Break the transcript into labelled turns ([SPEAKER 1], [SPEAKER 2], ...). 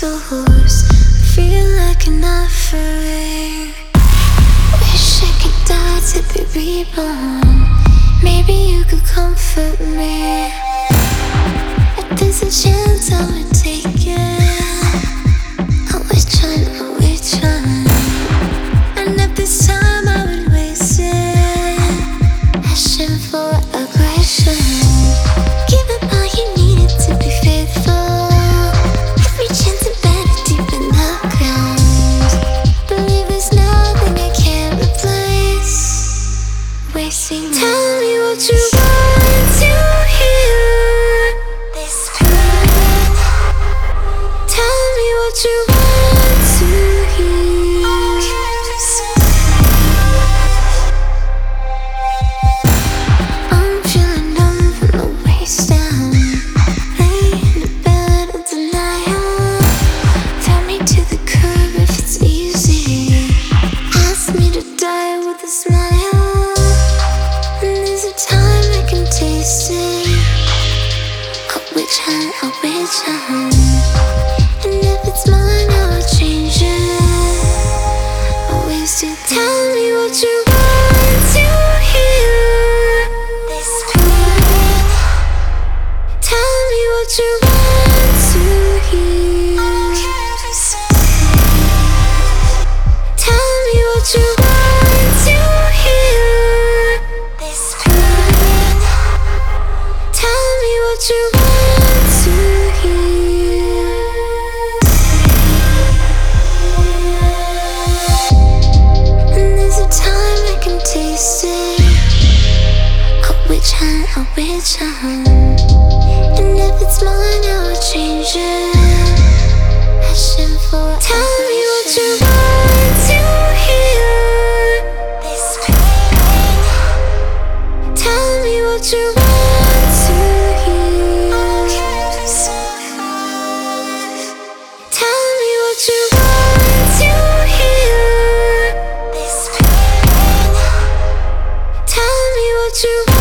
[SPEAKER 1] source. Feel like an offering. Wish I could die to be reborn. Maybe you could comfort me. If there's a chance I would take it. Which one, which one? And if this time I would waste it, passion for aggression. Give up all you needed to be faithful. Every chance embedded deep in the ground. Believe there's nothing I can't replace. Wasting time. Tell me what you want to hear. This pain. Tell me what you want to hear. I'm feeling numb from the waist down. Lay in the bed of denial. Tie me to the curb if it's easy. Ask me to die with a smile. And there's a time I can taste it. Which hand, which hand? And if it's mine, I will change it. I wasted. Tell me what you want to hear. This pain. Tell me what you want to hear. Tell me what you want to hear. This pain. Tell me what you want to hear. And there's a time I can taste it. Which hand, which hand? And if it's mine, I will change it. Passion for. Tell me what you want to hear. This pain. Tell me what you want to hear. Tell me what you want to hear. This pain. Tell me what you want.